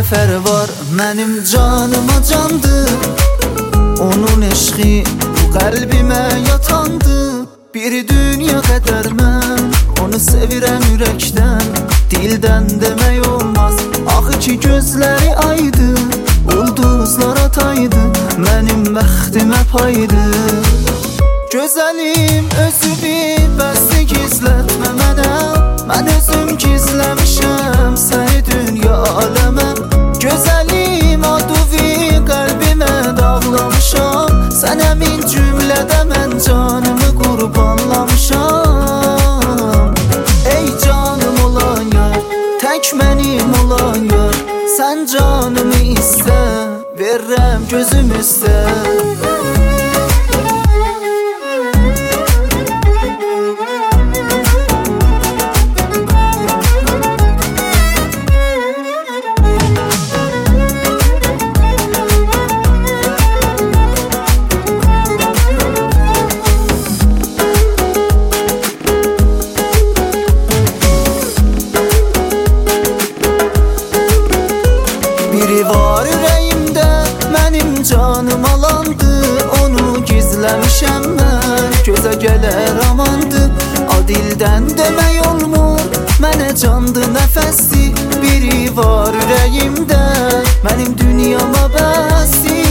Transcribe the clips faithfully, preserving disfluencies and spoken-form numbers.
nəfər var mənim canıma candır. Onun eşqi bu qəlbimə yatandı. Bir dünya qədər mən onu sevirəm ürəkdən. Dildən demək olmaz, axı ki gözləri aydı, ulduzlara taydı, mənim bəxtimə paydı. Gözəlim özü bir bəsti gizlətmə mənə, mən özüm gizləmişəm səni dünya aləmə. Gözəlim aduvi qəlbimə dağlamışam, sənə min cümlədə mən canımı qurbanlamışam. Ey canım olan yar, tək mənim olan yar, sən canımı istə, verrəm gözüm üstə. Biri var ürəyimdə, mənim canım alandı, onu gizləmişəm mən, gözə gələr amandı. A dildən demək olmur, mənə candı nəfəsdi. Biri var ürəyimdə, mənim dünyama bəsdi.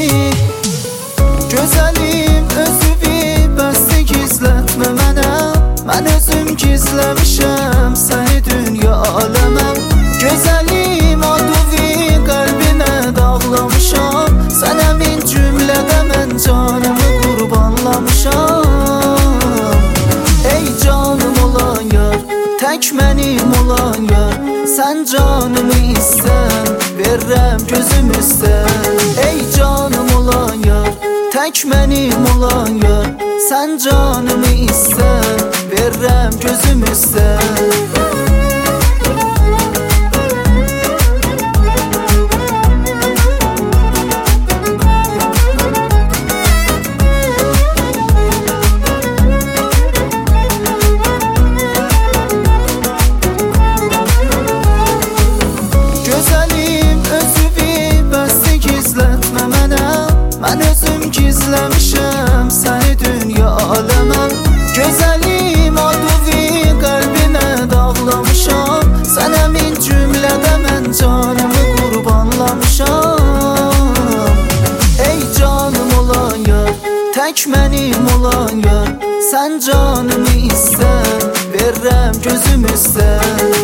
Gözəlim özü bir bəsti gizlətmə mənə, mən özüm gizləmişəm səni dünya aləmə. Gözəlim aduvi qəlbimə dağlamışam, sənə min cümlədə mən canımı qurbanlamışam. Ey canım olan yar, tək mənim olan yar, sən canımı istən, verrəm gözüm üstə. Ey canım olan yar, tək mənim olan yar, sən canımı istən, verrəm gözüm üstə. Mən özüm gizləmişəm səni dünya aləmə. Gözəlim aduvi qəlbimə dağlamışam, sənə min cümlədə mən canımı qurbanlamışam. Ey canım olan yar, tək mənim olan yar, sən canımı istən, verrəm gözüm üstə.